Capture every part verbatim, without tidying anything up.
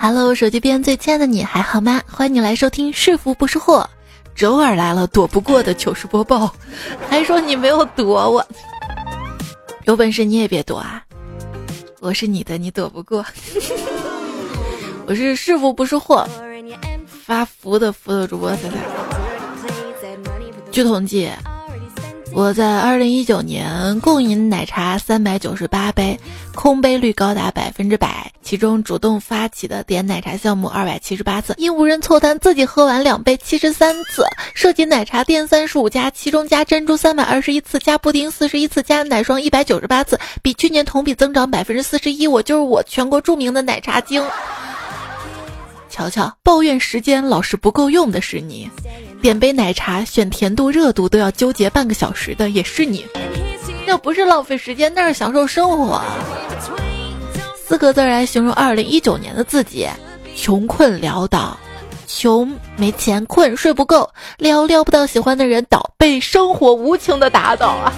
Hello， 手机边最亲爱的你还好吗？欢迎你来收听是福不是祸，周二来了躲不过的糗事播报，还说你没有躲我，有本事你也别躲啊！我是你的，你躲不过。我是是福不是祸，发福的福的主播彩彩。据统计，我在二零一九年共饮奶茶三百九十八杯，空杯率高达百分之百，其中主动发起的点奶茶项目二百七十八次，因无人凑单自己喝完两杯七十三次，涉及奶茶店三十五家，其中加珍珠三百二十一次，加布丁四十一次，加奶霜一百九十八次，比去年同比增长百分之四十一。我就是我，全国著名的奶茶精。瞧瞧，抱怨时间老是不够用的是你，点杯奶茶选甜度热度都要纠结半个小时的也是你，那不是浪费时间，那是享受生活。四个字来形容二零一九年的自己：穷困潦倒。穷没钱，困睡不够，撩撩不到喜欢的人，倒被生活无情的打倒啊！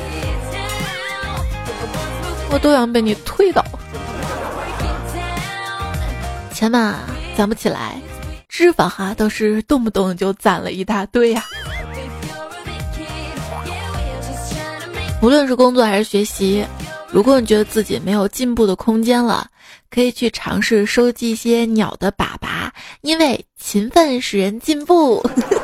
我都想被你推倒。钱嘛攒不起来，脂肪哈都是动不动就攒了一大堆呀、啊。无论是工作还是学习，如果你觉得自己没有进步的空间了，可以去尝试收集一些鸟的粑粑，因为勤奋使人进步。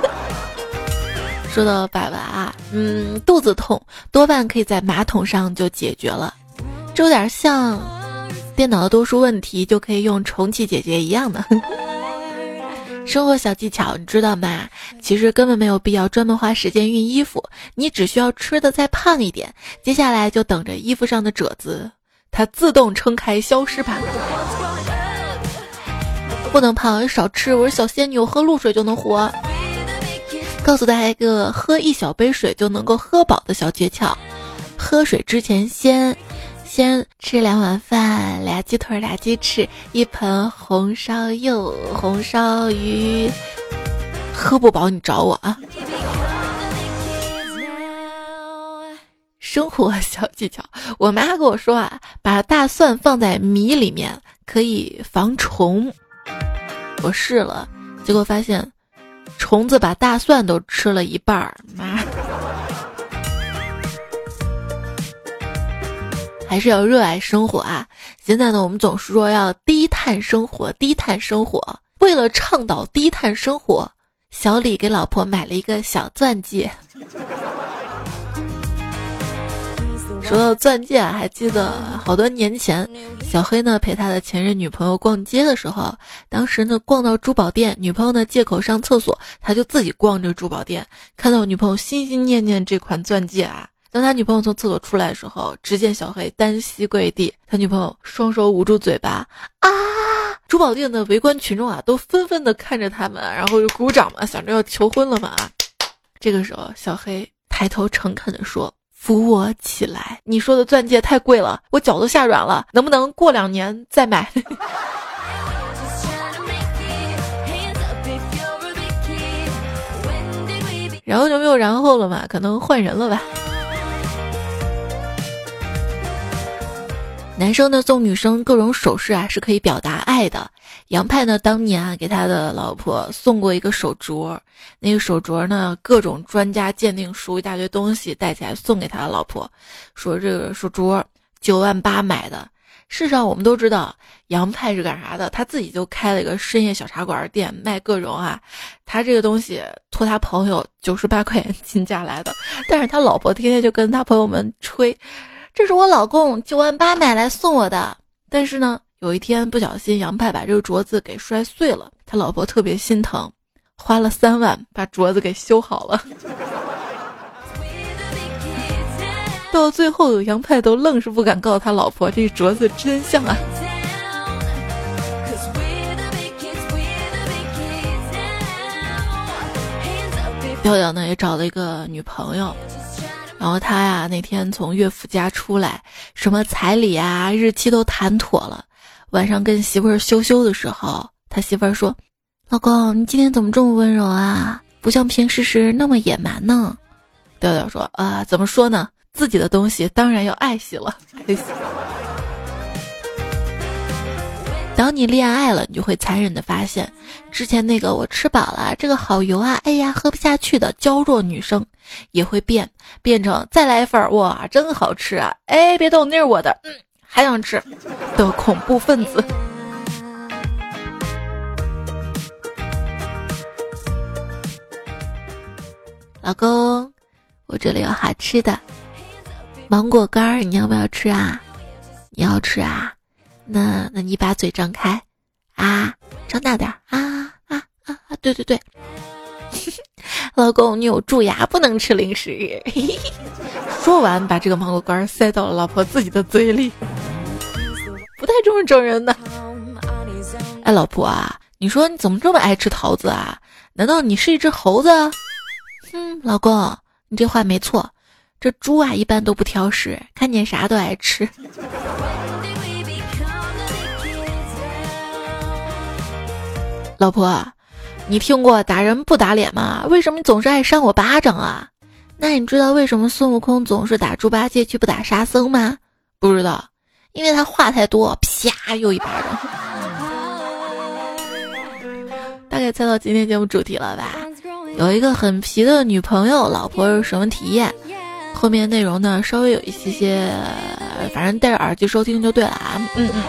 说到粑粑啊，嗯，肚子痛多半可以在马桶上就解决了，这有点像电脑的多数问题就可以用重启解决一样的。生活小技巧你知道吗？其实根本没有必要专门花时间熨衣服，你只需要吃的再胖一点，接下来就等着衣服上的褶子它自动撑开消失吧。不能胖少吃，我是小仙女，我喝露水就能活。告诉大家一个喝一小杯水就能够喝饱的小诀窍，喝水之前先先吃两碗饭，俩鸡腿俩鸡翅，一盆红烧肉红烧鱼，喝不饱你找我啊。生活小技巧，我妈跟我说啊，把大蒜放在米里面可以防虫。我试了，结果发现虫子把大蒜都吃了一半儿，妈。还是要热爱生活啊！现在呢，我们总是说要低碳生活，低碳生活。为了倡导低碳生活，小李给老婆买了一个小钻戒。说到钻戒啊，还记得好多年前，小黑呢陪他的前任女朋友逛街的时候，当时呢逛到珠宝店，女朋友呢借口上厕所，他就自己逛这个珠宝店，看到女朋友心心念念这款钻戒啊。当他女朋友从厕所出来的时候，只见小黑单膝跪地，他女朋友双手捂住嘴巴啊！珠宝店的围观群众啊，都纷纷的看着他们，然后就鼓掌嘛，想着要求婚了嘛。这个时候，小黑抬头诚恳地说：“扶我起来，你说的钻戒太贵了，我脚都吓软了，能不能过两年再买？”然后就没有然后了嘛，可能换人了吧。男生呢送女生各种首饰啊是可以表达爱的。杨派呢当年啊给他的老婆送过一个手镯，那个手镯呢各种专家鉴定书一大堆东西带起来送给他的老婆，说这个手镯九万八买的。事实上我们都知道杨派是干啥的，他自己就开了一个深夜小茶馆店卖各种啊，他这个东西托他朋友九十八块钱进价来的，但是他老婆天天就跟他朋友们吹，这是我老公九万八买来送我的。但是呢有一天不小心杨派把这个镯子给摔碎了，他老婆特别心疼，花了三万把镯子给修好了。到最后杨派都愣是不敢告诉他老婆这镯子真相啊。调调呢也找了一个女朋友，然后他呀那天从岳父家出来，什么彩礼啊日期都谈妥了，晚上跟媳妇儿羞羞的时候，他媳妇儿说：“老公，你今天怎么这么温柔啊？不像平时时那么野蛮呢。”调调说：“啊，怎么说呢？自己的东西当然要爱惜了。”爱惜。 当你恋爱了，你就会残忍的发现，之前那个我吃饱了，这个好油啊，哎呀喝不下去的娇弱女生，也会变变成再来一份，哇真好吃啊，哎别动那是我的，嗯还想吃的恐怖分子。老公，我这里有好吃的芒果干，你要不要吃啊？你要吃啊？那那你把嘴张开啊，张大点啊啊啊啊！对对对，老公你有蛀牙，不能吃零食。说完，把这个芒果干塞到了老婆自己的嘴里，不太重视整人的。哎，老婆啊，你说你怎么这么爱吃桃子啊？难道你是一只猴子？嗯，老公，你这话没错，这猪啊一般都不挑食，看见啥都爱吃。老婆，你听过打人不打脸吗？为什么你总是爱扇我巴掌啊？那你知道为什么孙悟空总是打猪八戒去不打沙僧吗？不知道，因为他话太多，啪又一巴掌。大概猜到今天节目主题了吧？有一个很皮的女朋友，老婆是什么体验？后面内容呢稍微有一些些，反正戴着耳机收听就对了啊。嗯嗯。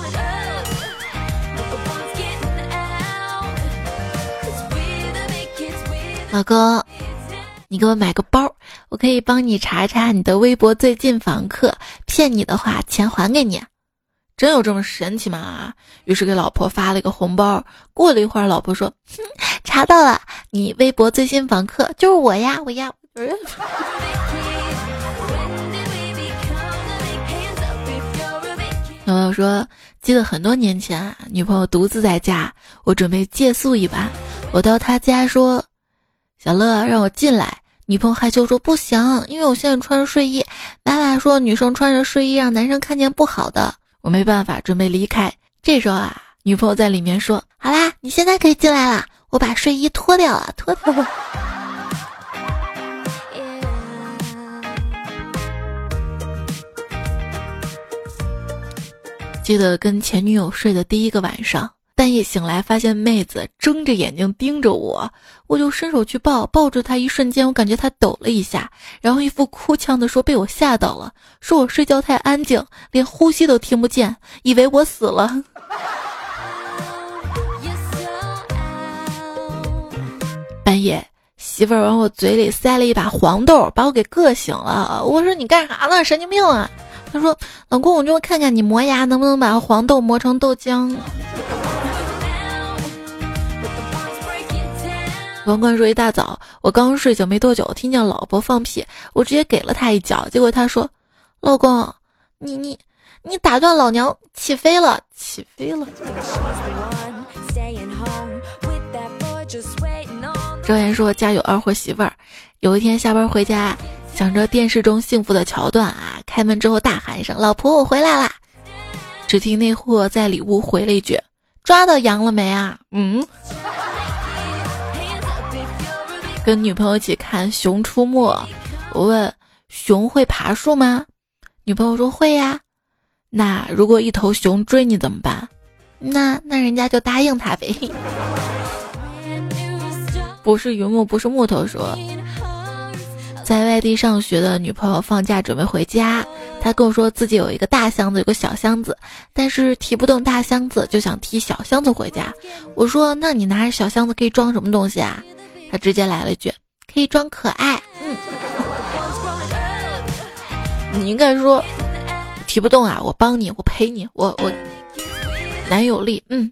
老公，你给我买个包，我可以帮你查查你的微博最近访客，骗你的话钱还给你。真有这么神奇吗？于是给老婆发了一个红包。过了一会儿，老婆说：“哼，查到了，你微博最新访客就是我呀，我呀。”朋友说，记得很多年前啊，女朋友独自在家，我准备借宿一晚，我到她家说：“小乐，让我进来。”女朋友害羞说：“不行，因为我现在穿着睡衣，妈妈说女生穿着睡衣让男生看见不好的。”我没办法，准备离开。这时候啊，女朋友在里面说：“好啦，你现在可以进来了，我把睡衣脱掉了，脱掉了。”记得跟前女友睡的第一个晚上，半夜醒来发现妹子睁着眼睛盯着我，我就伸手去抱，抱着她一瞬间，我感觉她抖了一下，然后一副哭腔的说被我吓到了，说我睡觉太安静，连呼吸都听不见，以为我死了。半夜媳妇儿往我嘴里塞了一把黄豆，把我给硌醒了。我说你干啥呢，神经病啊！他说老公，我就看看你磨牙能不能把黄豆磨成豆浆。王冠说一大早我刚睡醒没多久，听见老婆放屁，我直接给了他一脚，结果他说老公你你你打断老娘起飞了起飞了。周岩说家有二货媳妇儿，有一天下班回家，想着电视中幸福的桥段啊，开门之后大喊一声老婆我回来啦，只听那货在里屋回了一句抓到羊了没啊？嗯。跟女朋友一起看熊出没，我问熊会爬树吗？女朋友说会呀。那如果一头熊追你怎么办？那那人家就答应他呗。不是榆木不是木头说，在外地上学的女朋友放假准备回家，她跟我说自己有一个大箱子有个小箱子，但是提不动大箱子，就想提小箱子回家。我说那你拿着小箱子可以装什么东西啊？她直接来了一句可以装可爱。嗯，你应该说提不动啊，我帮你，我陪你，我我男友力。嗯，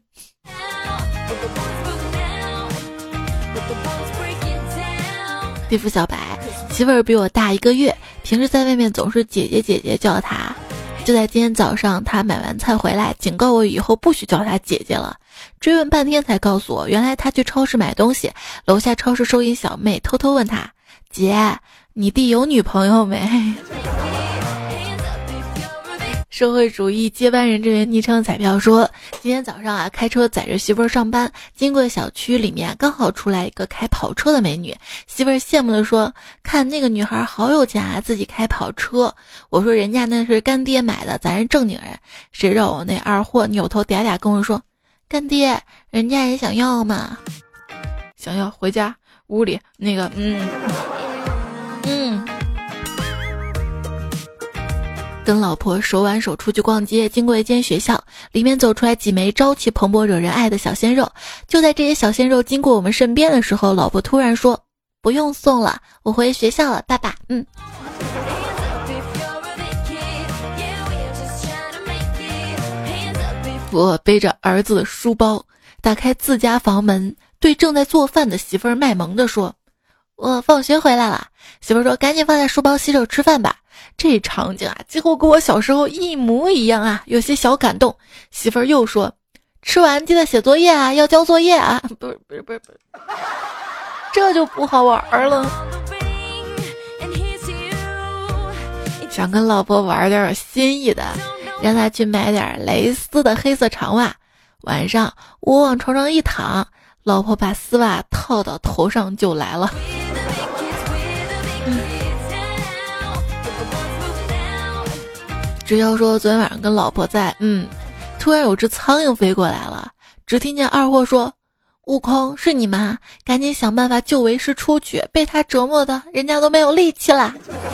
地府小白媳妇儿比我大一个月，平时在外面总是姐姐姐姐叫她，就在今天早上她买完菜回来警告我以后不许叫她姐姐了，追问半天才告诉我原来她去超市买东西，楼下超市收银小妹偷偷问她姐你弟有女朋友没？ 社会主义接班人这位昵称彩票说，今天早上啊，开车载着媳妇儿上班，经过小区里面，刚好出来一个开跑车的美女，媳妇儿羡慕地说，看那个女孩好有钱啊，自己开跑车。我说人家那是干爹买的，咱是正经人。谁让我那二货扭头嗲嗲跟我说，干爹，人家也想要嘛。想要回家屋里那个嗯嗯，跟老婆手挽手出去逛街，经过一间学校，里面走出来几枚朝气蓬勃惹人爱的小鲜肉。就在这些小鲜肉经过我们身边的时候，老婆突然说，不用送了，我回学校了，爸爸。嗯，我背着儿子的书包，打开自家房门，对正在做饭的媳妇儿卖萌地说，我放学回来了。媳妇儿说，赶紧放下书包洗手吃饭吧。这场景啊，几乎跟我小时候一模一样啊，有些小感动。媳妇儿又说，吃完记得写作业啊，要交作业啊。不是不是不是不是，这就不好玩了。想跟老婆玩点新意的，让她去买点蕾丝的黑色长袜。晚上我往床上一躺，老婆把丝袜套到头上就来了。嗯，只要说昨天晚上跟老婆在，嗯，突然有只苍蝇飞过来了，只听见二货说，悟空是你吗？赶紧想办法救为师出去，被他折磨的人家都没有力气了。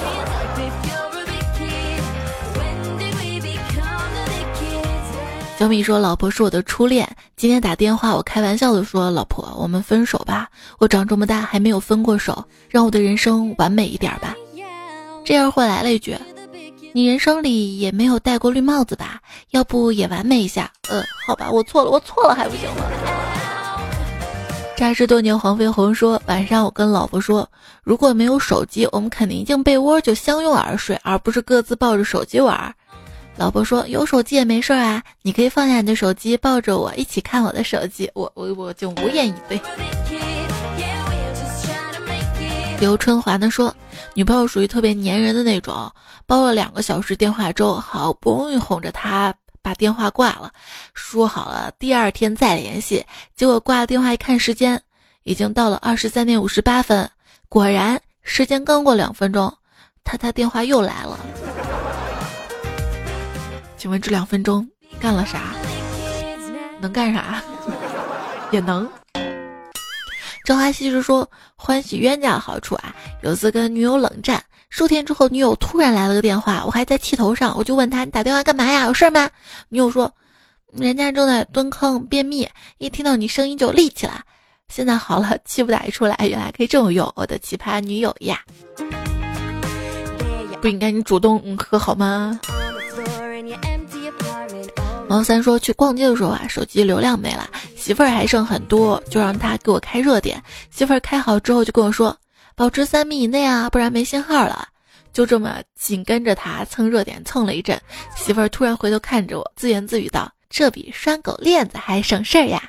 小米说，老婆是我的初恋，今天打电话我开玩笑的说，老婆我们分手吧，我长这么大还没有分过手，让我的人生完美一点吧。这二货来了一句，你人生里也没有戴过绿帽子吧，要不也完美一下。呃，好吧，我错了我错了还不行吗？扎实多年黄飞鸿说，晚上我跟老婆说，如果没有手机，我们肯定进被窝就相拥而睡，而不是各自抱着手机玩。老婆说，有手机也没事啊，你可以放下你的手机，抱着我一起看我的手机。我我我就无言以对。刘春华呢说，女朋友属于特别粘人的那种，煲了两个小时电话粥，好不容易哄着她把电话挂了，说好了第二天再联系，结果挂了电话一看时间，已经到了二十三点五十八分，果然时间刚过两分钟，他他电话又来了。请问这两分钟干了啥？能干啥？也能。朝花夕拾说，欢喜冤家的好处啊，有次跟女友冷战，数天之后女友突然来了个电话，我还在气头上，我就问她，你打电话干嘛呀？有事吗？女友说，人家正在蹲坑便秘，一听到你声音就有力气了。现在好了，气不打一处来，原来可以这么用，我的奇葩女友呀。不应该你主动嗯喝好吗？毛三说，去逛街的时候啊，手机流量没了，媳妇儿还剩很多，就让他给我开热点。媳妇儿开好之后就跟我说，保持三米以内啊，不然没信号了。就这么紧跟着他蹭热点蹭了一阵，媳妇儿突然回头看着我，自言自语道，这比拴狗链子还省事儿呀。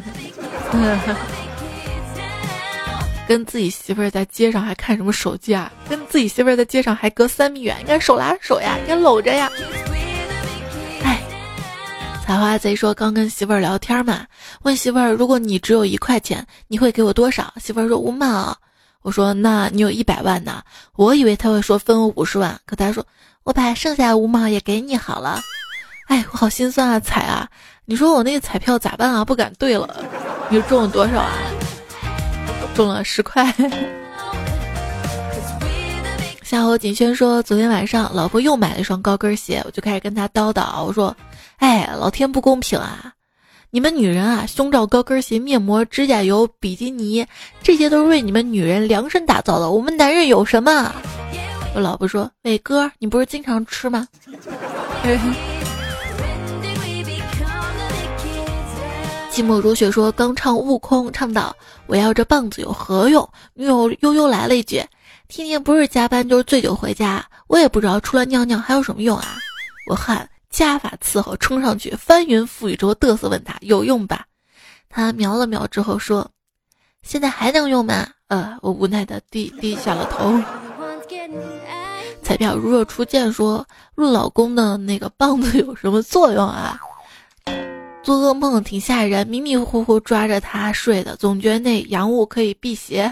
跟自己媳妇儿在街上还看什么手机啊？跟自己媳妇儿在街上还隔三米远，应该手拉手呀，应该搂着呀。哎，采花贼说，刚跟媳妇儿聊天嘛，问媳妇儿，如果你只有一块钱，你会给我多少？媳妇儿说五毛。我说那你有一百万呢？我以为他会说分我五十万，可他说我把剩下五毛也给你好了。哎，我好心酸啊，彩啊，你说我那个彩票咋办啊？不敢兑了。你中了多少啊？中了十块。夏侯锦轩说，昨天晚上老婆又买了一双高跟鞋，我就开始跟她叨叨，我说，哎，老天不公平啊，你们女人啊，胸罩、高跟鞋、面膜、指甲油、比基尼，这些都是为你们女人量身打造的，我们男人有什么？我老婆说，伟哥，你不是经常吃吗？寂寞如雪说，刚唱悟空唱到我要这棒子有何用，女友悠悠来了一句，天天不是加班就是醉酒回家，我也不知道除了尿尿还有什么用啊。我喊加法伺候冲上去翻云覆雨之后嘚瑟问他有用吧，他瞄了瞄之后说，现在还能用吗？呃，我无奈的低低下了头。 彩票如若初见说，论老公的那个棒子有什么作用啊？做噩梦挺吓人，迷迷糊糊抓着他睡的，总觉得那阳物可以辟邪。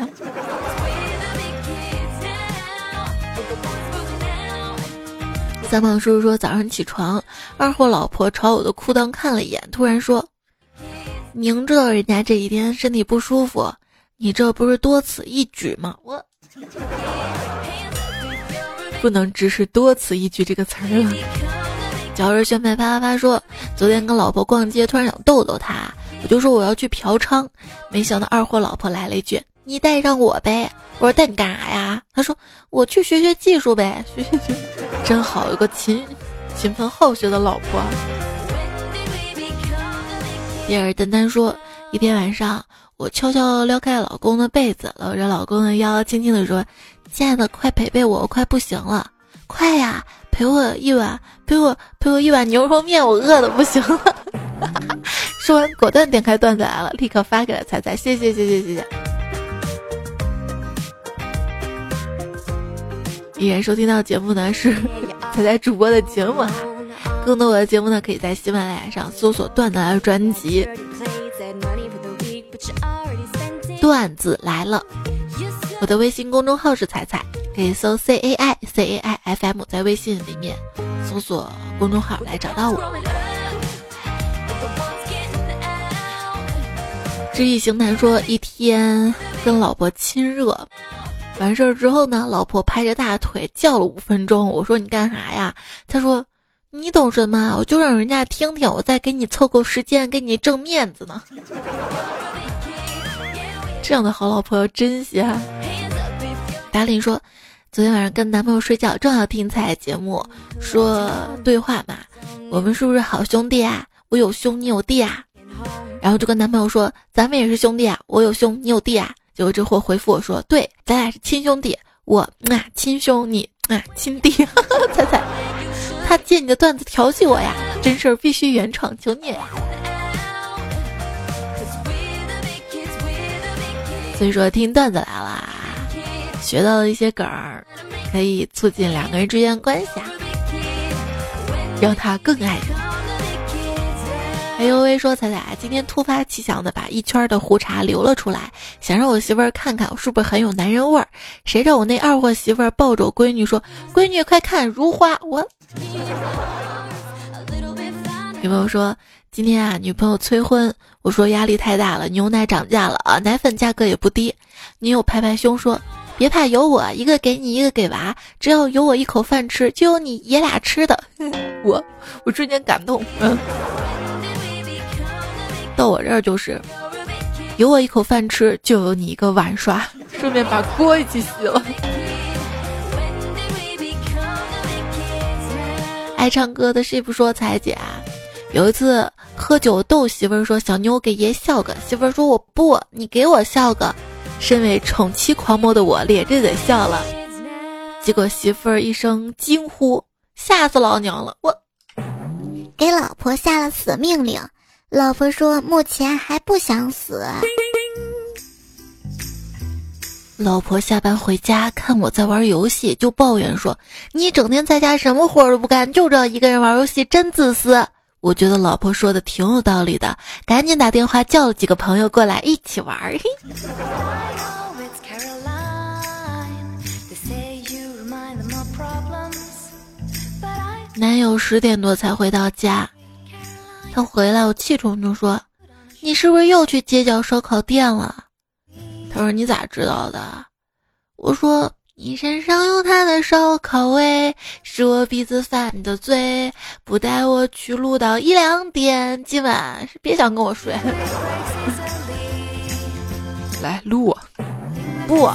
三胖叔叔说，早上起床，二货老婆朝我的裤裆看了一眼，突然说，明知道人家这几天身体不舒服，你这不是多此一举吗？我不能只是多此一举这个词儿了。嚼着炫派啪啪啪说，昨天跟老婆逛街，突然想逗逗她，我就说我要去嫖娼，没想到二货老婆来了一句，你带上我呗。我说带你干啥呀？他说我去学学技术呗。学学技术真好，有个勤勤奋好学的老婆。比尔丹丹说，一天晚上我悄悄撩开老公的被子，搂着老公的腰，轻轻地说，亲爱的，快陪陪我，我快不行了，快呀，陪我一碗，陪我陪我一碗牛肉面，我饿的不行了。说完果断点开段子来了，立刻发给了彩彩，谢谢谢谢谢谢。依然收听到节目呢是彩彩主播的节目啊，更多我的节目呢可以在喜马拉雅上搜索段子来了专辑，段子来了。我的微信公众号是彩彩，可以搜 C A I C A I F M， 在微信里面搜索公众号来找到我。知易行谈说，一天跟老婆亲热，完事儿之后呢，老婆拍着大腿叫了五分钟，我说你干啥呀？他说你懂什么？我就让人家听听，我再给你凑够时间，给你挣面子呢。这样的好老婆要珍惜啊。达琳说，昨天晚上跟男朋友睡觉，正好听彩节目，说对话嘛，我们是不是好兄弟啊？我有兄你有弟啊。然后就跟男朋友说，咱们也是兄弟啊，我有兄你有弟啊。结果这货回复我说，对，咱俩是亲兄弟，我啊亲兄，你啊亲弟。彩彩，他借你的段子调戏我呀，真事儿必须原创，求你。所以说听段子来了，学到了一些梗儿，可以促进两个人之间的关系啊，让他更爱你。哎呦喂，说彩彩今天突发奇想的把一圈的胡茬留了出来，想让我媳妇儿看看我是不是很有男人味儿。谁知道我那二货媳妇儿抱着我闺女说，闺女快看如花。我女朋友说，今天啊女朋友催婚，我说压力太大了，牛奶涨价了啊，奶粉价格也不低。女友拍拍胸说，别怕，有我，一个给你一个给娃，只要有我一口饭吃，就有你爷俩吃的。我我瞬间感动。嗯，到我这儿就是有我一口饭吃，就有你一个碗刷，顺便把锅一起洗了。爱唱歌的师傅说，彩姐啊，有一次喝酒逗媳妇儿说，小妞给爷笑个，媳妇儿说我不，你给我笑个。身为宠妻狂魔的我咧着嘴笑了，结果媳妇儿一声惊呼，吓死老娘了。我给老婆下了死命令，老婆说目前还不想死。 老婆下班回家看我在玩游戏，就抱怨说，你整天在家什么活都不干，就知道一个人玩游戏，真自私。我觉得老婆说的挺有道理的，赶紧打电话叫了几个朋友过来一起玩。男友十点多才回到家，他回来我气冲冲说，你是不是又去街角烧烤店了？他说你咋知道的？我说你身上有他的烧烤味，是我鼻子犯的罪，不带我去撸到一两点，今晚是别想跟我睡。来撸我不。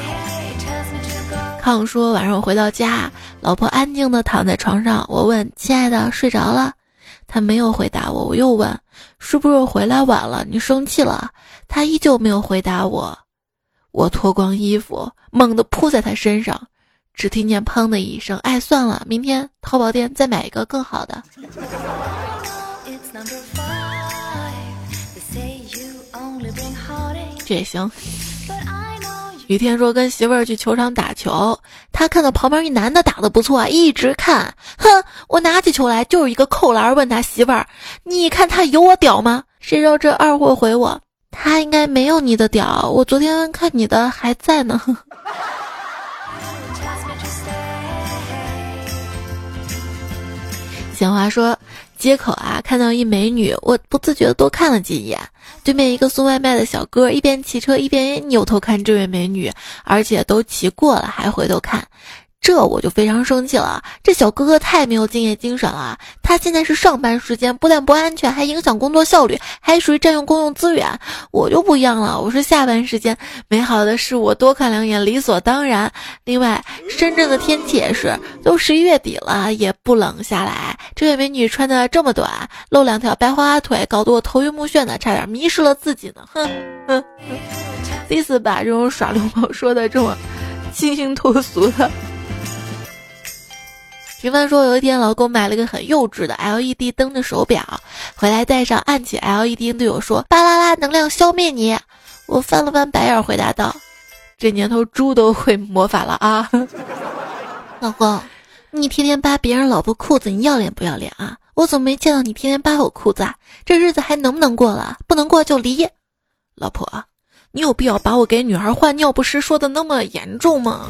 康说晚上回到家，老婆安静地躺在床上，我问亲爱的睡着了？他没有回答我，我又问是不是我回来晚了你生气了？他依旧没有回答我。我脱光衣服猛地扑在他身上，只听见砰的一声，哎算了，明天淘宝店再买一个更好的。这也行， 雨天说跟媳妇儿去球场打球，他看到旁边一男的打得不错，一直看，哼，我拿起球来就是一个扣篮，问他媳妇儿，你看他有我屌吗？谁知道这二货回我，他应该没有你的屌，我昨天看你的还在呢。闲话说，街口啊看到一美女，我不自觉的多看了几眼。对面一个送外卖的小哥一边骑车一边扭头看这位美女，而且都骑过了还回头看，这我就非常生气了。这小哥哥太没有敬业精神了，他现在是上班时间，不但不安全，还影响工作效率，还属于占用公用资源。我就不一样了，我是下班时间，美好的事我多看两眼理所当然。另外深圳的天气也是，都十一月底了也不冷下来，这位美女穿的这么短，露两条白花花腿，搞得我头晕目眩的，差点迷失了自己呢。哼哼，第一次把这种耍流氓说的这么清新脱俗的。平凡说，有一天老公买了个很幼稚的 L E D 灯的手表，回来戴上暗起 L E D 灯，对我说，巴啦啦能量消灭你。我翻了翻白眼回答道，这年头猪都会魔法了啊。老公，你天天扒别人老婆裤子，你要脸不要脸啊？我怎么没见到你天天扒我裤子啊？这日子还能不能过了？不能过就离。老婆，你有必要把我给女儿换尿不湿说的那么严重吗？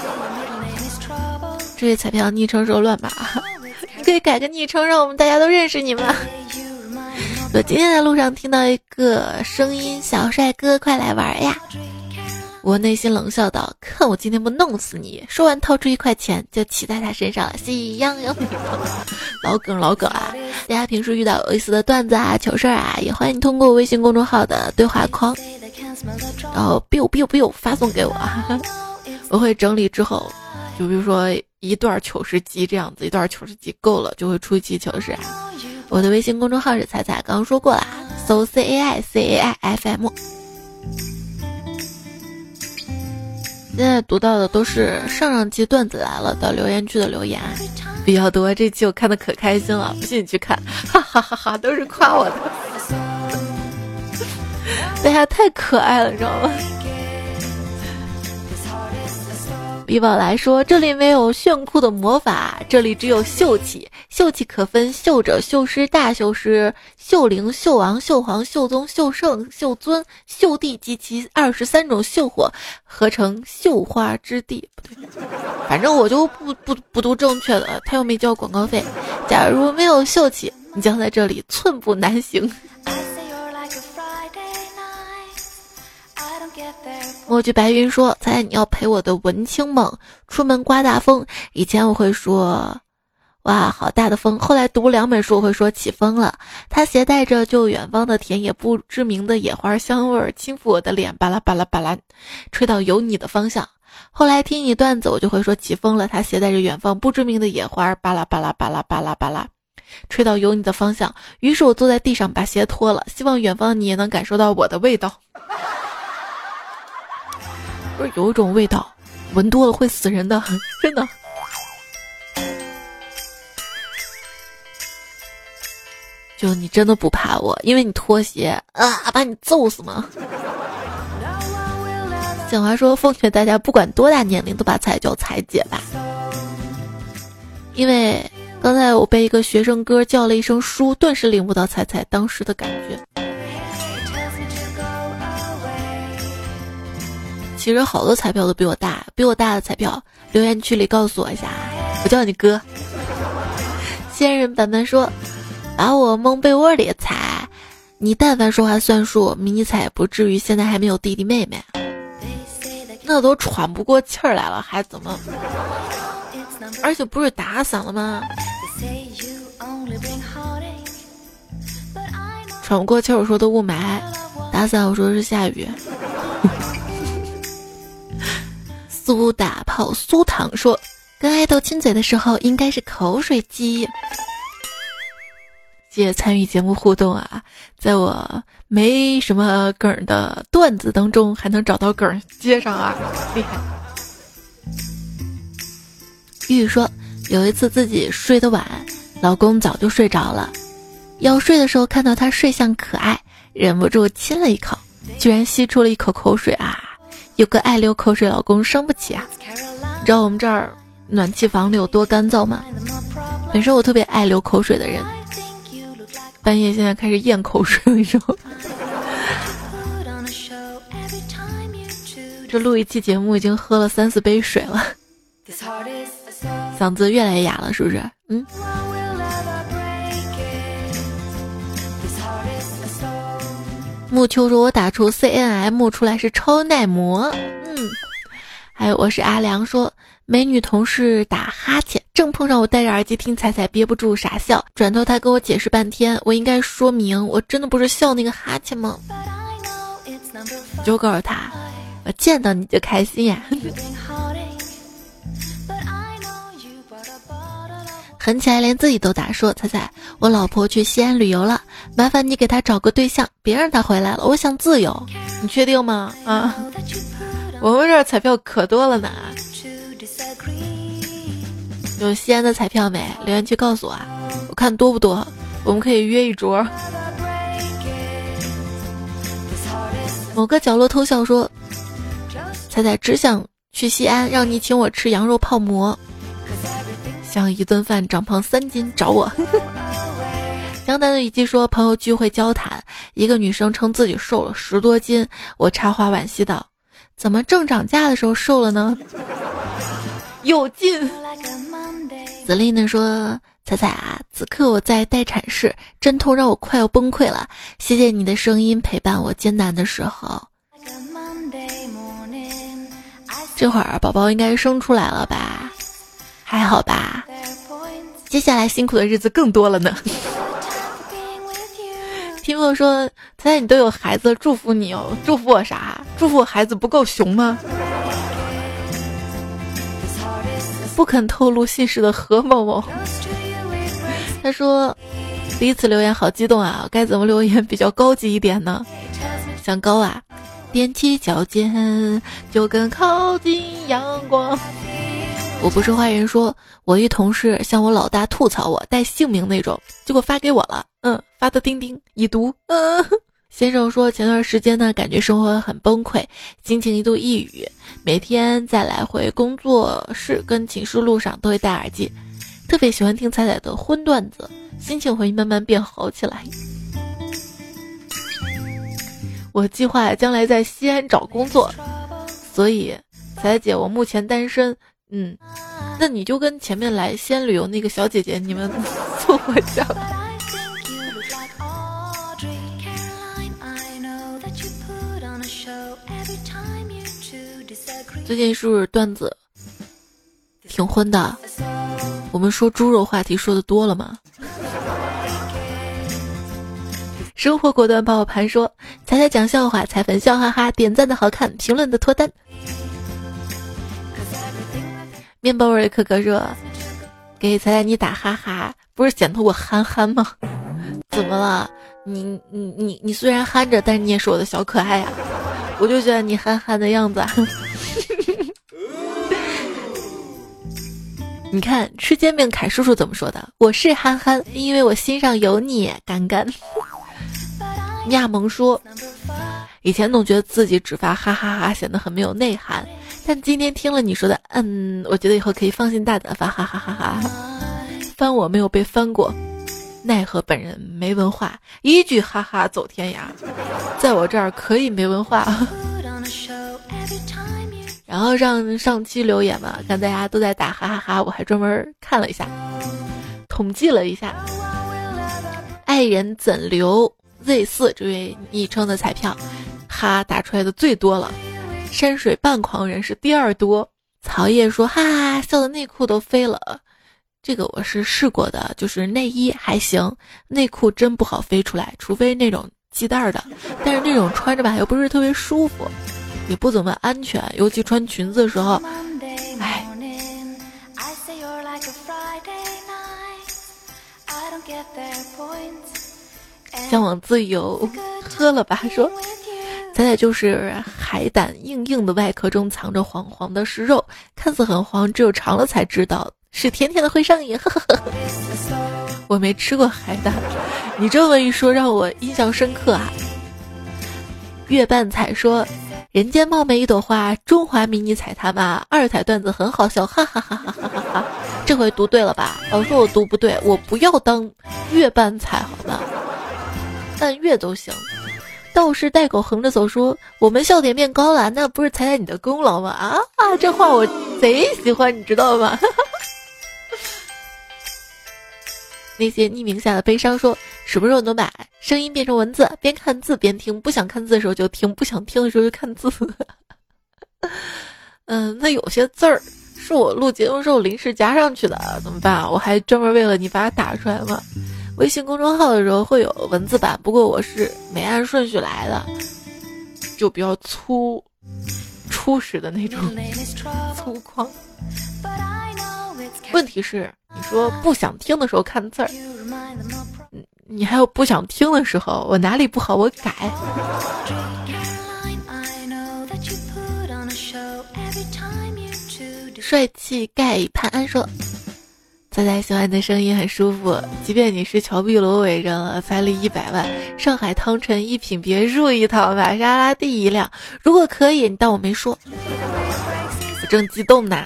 这位彩票昵称是乱码，你可以改个昵称，让我们大家都认识你吗？我今天在路上听到一个声音，小帅哥快来玩呀！我内心冷笑道，看我今天不弄死你。说完掏出一块钱就骑在他身上了，喜羊羊老梗老梗啊！大家平时遇到有意思的段子啊糗事儿啊，也欢迎通过微信公众号的对话框然后 biu biu biu 发送给我，我会整理之后，就比如说一段糗事集这样子，一段糗事集够了就会出一期糗事。我的微信公众号是彩彩，刚刚说过啦，搜 C A I C A I F M。 现在读到的都是上上期段子来了的留言区的留言比较多，这期我看的可开心了，不信你去看，哈哈哈哈，都是夸我的。大家太可爱了，你知道吗？比宝来说，这里没有炫酷的魔法，这里只有秀气。秀气可分秀者、秀师、大秀师、秀灵、秀王、秀皇、秀宗、秀圣、秀尊、秀帝及其二十三种秀火合成绣花之地。不对，反正我就不不不读正确的，他又没交广告费。假如没有秀气，你将在这里寸步难行。墨菊白云说，猜猜你要陪我的文青梦，出门刮大风。以前我会说哇好大的风，后来读两本书我会说起风了。它携带着就远方的田野不知名的野花香味儿，轻抚我的脸，巴拉巴拉巴拉吹到有你的方向。后来听你段子我就会说起风了，它携带着远方不知名的野花，巴拉巴拉巴拉巴拉巴拉吹到有你的方向。于是我坐在地上把鞋脱了，希望远方你也能感受到我的味道。不是有一种味道闻多了会死人的，真的。就你真的不怕我因为你脱鞋啊把你揍死吗？小华说，奉劝大家不管多大年龄都把彩叫彩姐吧，因为刚才我被一个学生哥叫了一声叔，顿时领悟到彩彩当时的感觉。其实好多彩票都比我大，比我大的彩票留言区里告诉我一下，我叫你哥。仙人版本说，把我蒙被窝里踩，你但凡说话算数，迷你彩也不至于现在还没有弟弟妹妹，那都喘不过气儿来了还怎么？而且不是打伞了吗？喘不过气儿我说的雾霾，打伞我说的是下雨。苏打炮苏糖说，跟爱豆亲嘴的时候应该是口水鸡。谢谢参与节目互动啊，在我没什么梗的段子当中还能找到梗接上啊，厉害。玉玉说，有一次自己睡得晚，老公早就睡着了，要睡的时候看到他睡相可爱，忍不住亲了一口，居然吸出了一口口水啊！ 有个爱流口水老公生不起啊。你知道我们这儿暖气房里有多干燥吗？本身我特别爱流口水的人，半夜现在开始咽口水了，你知道吗？这录一期节目已经喝了三四杯水了，嗓子越来越哑了，是不是？嗯。木秋说：“我打出 C N M 出来是超耐磨。”嗯，还有我是阿良说：“美女同事打哈欠，正碰上我戴着耳机听彩彩，憋不住傻笑。转头他跟我解释半天，我应该说明我真的不是笑那个哈欠吗？”就告诉他，我见到你就开心呀。狠起来连自己都打，说彩彩，我老婆去西安旅游了，麻烦你给她找个对象，别让她回来了，我想自由。你确定吗？啊，我们这儿彩票可多了呢。有西安的彩票没？留言区告诉我啊，我看多不多，我们可以约一桌。某个角落偷笑说，彩彩只想去西安，让你请我吃羊肉泡馍。想一顿饭长胖三斤，找我。江南的一记说，朋友聚会交谈，一个女生称自己瘦了十多斤，我插话惋惜道：“怎么正涨价的时候瘦了呢？”有劲。子丽呢说：“彩彩啊，此刻我在待产室，阵痛让我快要崩溃了，谢谢你的声音陪伴我艰难的时候。”这会儿宝宝应该生出来了吧？还好吧，接下来辛苦的日子更多了呢。听我说，猜猜你都有孩子，祝福你哦，祝福我啥？祝福我孩子不够熊吗？不肯透露姓氏的何某某，他说第一次留言好激动啊，该怎么留言比较高级一点呢？想高啊，踮起脚尖就更靠近阳光。我不是坏人说，我一同事向我老大吐槽我带姓名那种，结果发给我了，嗯，发的钉钉已读，嗯。先生说前段时间呢，感觉生活很崩溃，心情一度抑郁，每天在来回工作室跟寝室路上都会戴耳机，特别喜欢听彩彩的荤段子，心情会慢慢变好起来。我计划将来在西安找工作，所以彩彩姐我目前单身。嗯，那你就跟前面来西安旅游那个小姐姐，你们凑合一下。最近是不是段子挺荤的？我们说猪肉话题说的多了吗？生活果断爆盘说，彩彩讲笑话，彩粉笑哈哈，点赞的好看，评论的脱单。面包味的可可说，给彩彩你打哈哈，不是显得我憨憨吗？怎么了？你你你你虽然憨着，但是你也是我的小可爱呀、啊！我就觉得你憨憨的样子、啊。你看吃煎饼凯叔叔怎么说的？我是憨憨，因为我心上有你，干干。亚萌说，以前总觉得自己只发哈哈哈显得很没有内涵，但今天听了你说的，嗯，我觉得以后可以放心大胆发哈哈哈哈。翻我没有被翻过，奈何本人没文化，一句哈哈走天涯，在我这儿可以没文化。然后上上期留言嘛，看大家都在打哈哈哈，我还专门看了一下，统计了一下，爱人怎留 Z 四 这位昵称的彩票，哈打出来的最多了。山水半狂人是第二多。曹叶说哈哈笑的内裤都飞了，这个我是试过的，就是内衣还行，内裤真不好飞出来，除非那种系带的，但是那种穿着吧又不是特别舒服，也不怎么安全，尤其穿裙子的时候，哎。向往自由，喝了吧说，彩彩就是海胆硬硬的外壳中藏着黄黄的是肉，看似很黄，只有尝了才知道是甜甜的会上瘾。呵呵呵，我没吃过海胆，你这么一说让我印象深刻啊。月半彩说， 人间貌美一朵花，中华迷你踩踏吧，二彩段子很好笑，哈哈哈哈哈哈哈！这回读对了吧？老说我读不对，我不要当月半彩好吗？但月都行。道士带狗横着走说：“我们笑点变高了，那不是踩踩你的功劳吗？”啊啊，这话我贼喜欢，你知道吗？那些匿名下的悲伤说：“什么时候能把声音变成文字，边看字边听？不想看字的时候就听，不想听的时候就看字。”嗯，那有些字儿是我录节目时候临时加上去的，怎么办？我还专门为了你把它打出来嘛。微信公众号的时候会有文字版，不过我是没按顺序来的，就比较粗初始的那种粗犷。问题是你说不想听的时候看字儿，你还有不想听的时候，我哪里不好我改。帅气盖潘安说：“仔仔喜欢你的声音很舒服，即便你是乔碧罗委任了，彩礼一百万，上海汤臣一品别墅一套，玛莎拉蒂一辆，如果可以，你当我没说。”我正激动呢。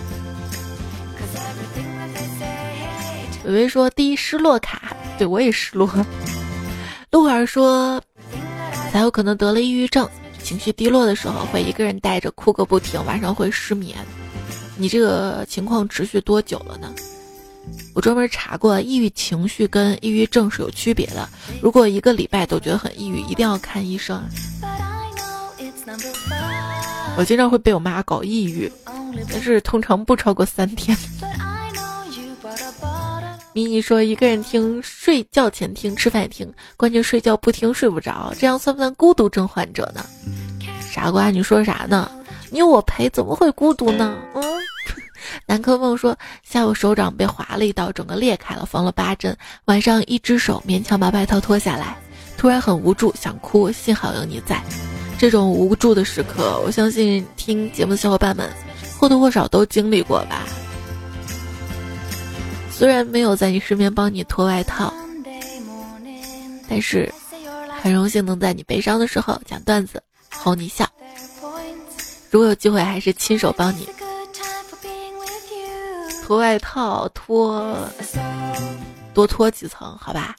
伟伟说：“第一失落卡，对我也失落。”鹿儿说：“才有可能得了抑郁症，情绪低落的时候会一个人待着哭个不停，晚上会失眠。你这个情况持续多久了呢？”我专门查过，抑郁情绪跟抑郁症是有区别的。如果一个礼拜都觉得很抑郁，一定要看医生。我经常会被我妈搞抑郁，但是通常不超过三天。迷你说：“一个人听，睡觉前听，吃饭也听，关键睡觉不听睡不着，这样算不算孤独症患者呢？”傻瓜，你说啥呢？你有我陪怎么会孤独呢？嗯。南柯梦说：“下午手掌被划了一刀，整个裂开了，缝了八针。晚上一只手勉强把外套脱下来，突然很无助，想哭，幸好有你在。”这种无助的时刻，我相信听节目的小伙伴们或多或少都经历过吧。虽然没有在你身边帮你脱外套，但是很荣幸能在你悲伤的时候讲段子哄你笑。如果有机会，还是亲手帮你脱外套，脱多脱几层，好吧？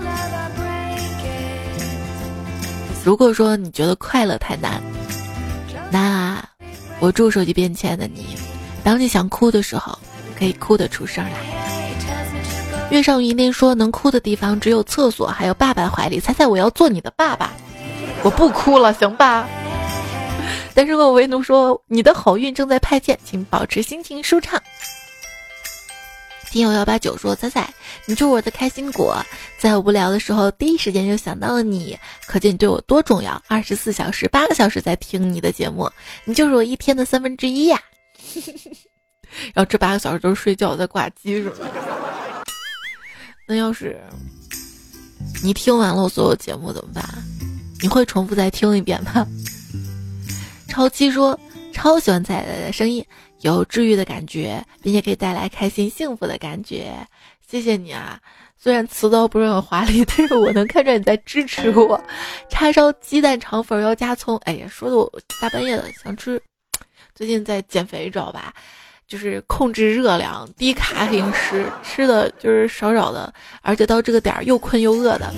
如果说你觉得快乐太难，那我祝手机边前的你，当你想哭的时候，可以哭得出声来。月上云林说：“能哭的地方只有厕所，还有爸爸怀里。猜猜我要做你的爸爸。”我不哭了，行吧？但是我为奴说：“你的好运正在派遣，请保持心情舒畅。”听友幺八九说：“仔仔，你就是我的开心果，在我无聊的时候，第一时间就想到了你，可见你对我多重要。二十四小时，八个小时在听你的节目，你就是我一天的三分之一呀。”然后这八个小时都是睡觉在挂机，是吧？那要是你听完了我所有节目怎么办？你会重复再听一遍吗？超七说：“超喜欢仔仔的声音。”有治愈的感觉，并且可以带来开心幸福的感觉，谢谢你啊！虽然词刀不是很华丽，但是我能看出来你在支持我。叉烧鸡蛋肠粉要加葱，哎呀，说的我大半夜的想吃。最近在减肥，知道吧？就是控制热量，低卡饮食，吃的就是少少的，而且到这个点儿又困又饿的。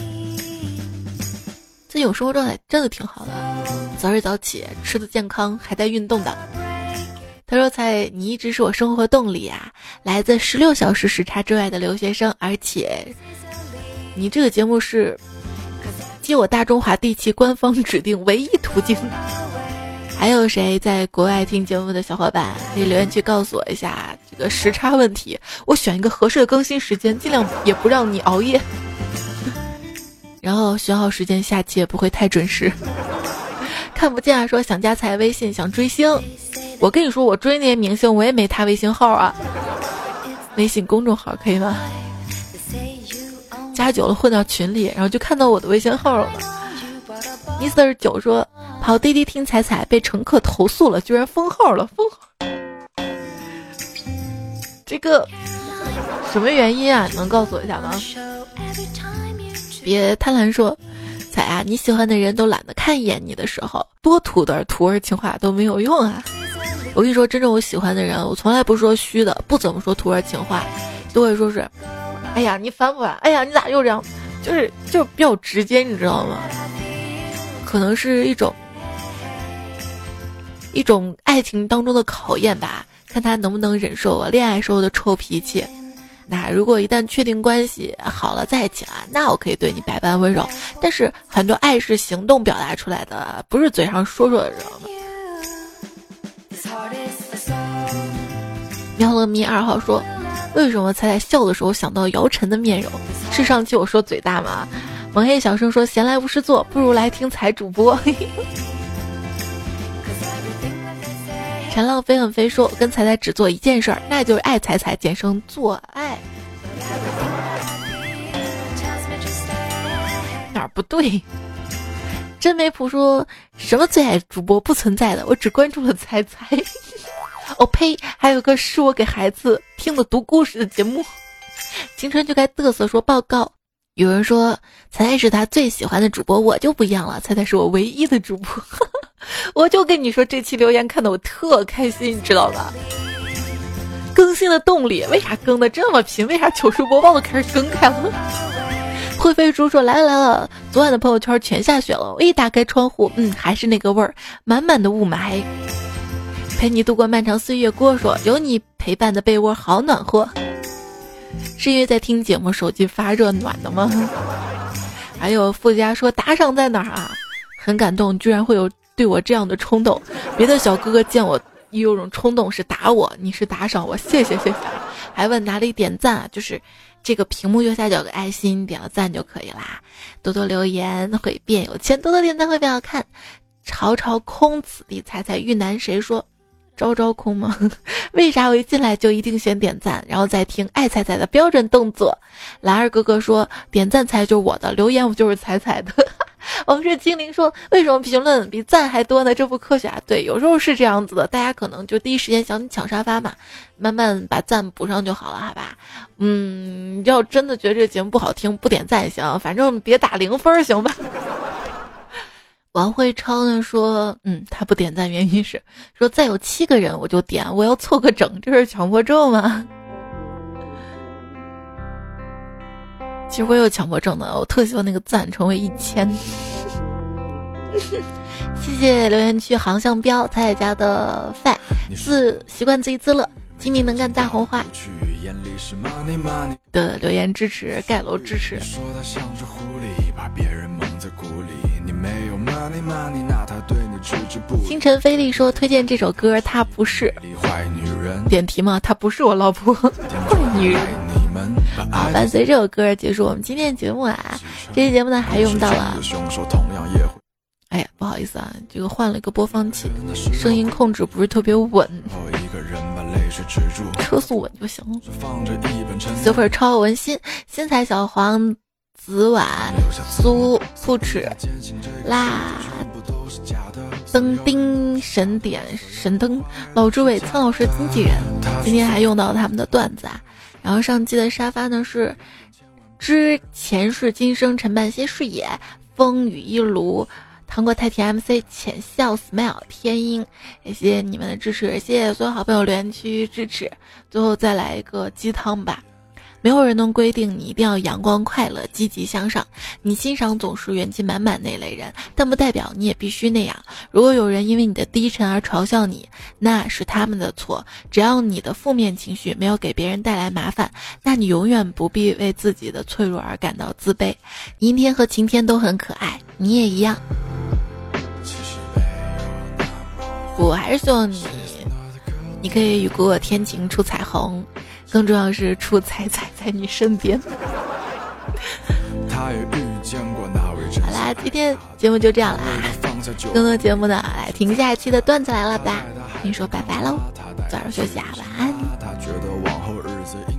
最近我生活状态真的挺好的，早睡早起，吃的健康，还在运动的。他说：“才你一直是我生活动力啊，来自十六小时时差之外的留学生，而且你这个节目是接我大中华地区官方指定唯一途径。”还有谁在国外听节目的小伙伴可以留言区告诉我一下这个时差问题，我选一个合适的更新时间，尽量也不让你熬夜，然后选好时间，下期也不会太准时。看不见啊，说想加财微信，想追星。我跟你说，我追那些明星，我也没他微信号啊，微信公众号可以吗？加久了混到群里，然后就看到我的微信号了。mister 九说跑滴滴听彩彩被乘客投诉了，居然封号了，封号。这个什么原因啊？能告诉我一下吗？别贪婪说，彩啊，你喜欢的人都懒得看一眼你的时候， 多土点土味情话都没有用啊。我跟你说，真正我喜欢的人，我从来不说虚的，不怎么说土味情话，都会说是哎呀你烦不烦，哎呀你咋又这样，就是就比较直接，你知道吗？可能是一种一种爱情当中的考验吧，看他能不能忍受我恋爱时候的臭脾气。那如果一旦确定关系好了在一起了，那我可以对你百般温柔，但是很多爱是行动表达出来的，不是嘴上说说的，知道吗？喵乐咪二号说，为什么才在笑的时候想到姚晨的面容？是上期我说嘴大吗？蒙黑小生说，闲来无事做，不如来听财主播。陈浪飞很飞说，跟彩彩只做一件事儿，那就是爱彩彩，简称做爱。哪儿不对？真没谱说什么最爱主播不存在的，我只关注了彩彩。哦呸！还有个是我给孩子听的读故事的节目。青春就该嘚瑟说报告。有人说彩彩是他最喜欢的主播，我就不一样了，彩彩是我唯一的主播。我就跟你说，这期留言看得我特开心，你知道吧？更新的动力，为啥更的这么频？为啥糗事播报都开始更开了？灰飞猪说来了来了，昨晚的朋友圈全下雪了，我一打开窗户，嗯，还是那个味儿，满满的雾霾。陪你度过漫长岁月郭说，有你陪伴的被窝好暖和。是因为在听节目手机发热暖的吗？还有附加说打赏在哪儿啊？很感动，居然会有对我这样的冲动。别的小哥哥见我有种冲动是打我，你是打赏我，谢谢谢谢。还问哪里点赞啊？就是这个屏幕右下角有个爱心，点了赞就可以啦。多多留言会变有钱，多多点赞会变好看。朝朝空此地，彩彩遇难谁说？招招空吗？为啥我一进来就一定先点赞，然后再听爱彩彩的标准动作？蓝儿哥哥说点赞才就是我的，留言我就是彩彩的。我们是精灵说为什么评论比赞还多呢？这不科学啊！对，有时候是这样子的，大家可能就第一时间想抢沙发嘛，慢慢把赞补上就好了，好吧？嗯，要真的觉得这个节目不好听，不点赞也行，反正别打零分行吧？王慧超呢说，嗯，他不点赞原因是说再有七个人我就点，我要凑个整，这是强迫症吗？其实我有强迫症的，我特希望那个赞成为一千。谢谢留言区航向标彩彩家的饭自习惯自娱自乐精明能干大红花的留言支持，盖楼支持。星辰飞利说推荐这首歌，他不是点题吗？他不是我老婆，坏女人。好，伴随这首歌结束我们今天的节目啊。这期节目呢还用到了，哎呀不好意思啊，这个换了一个播放器，声音控制不是特别稳，车速稳就行了。小粉超文心新彩小黄紫婉苏素齿辣灯丁神点神灯老诸位苍老师经纪人，今天还用到他们的段子啊。然后上期的沙发呢是之前世今生陈半仙视野风雨一炉糖果太甜 M C 浅笑 smile 天音，谢谢你们的支持，谢谢所有好朋友留言区支持。最后再来一个鸡汤吧。没有人能规定你一定要阳光快乐积极向上，你欣赏总是元气满满那类人，但不代表你也必须那样。如果有人因为你的低沉而嘲笑你，那是他们的错，只要你的负面情绪没有给别人带来麻烦，那你永远不必为自己的脆弱而感到自卑。阴天和晴天都很可爱，你也一样。我还是希望你你可以雨过天晴出彩虹，更重要是出彩彩在你身边。好啦，今天节目就这样啦，更多节目呢来听下一期的段子来了吧，跟你说拜拜喽，早点休息啊，晚安。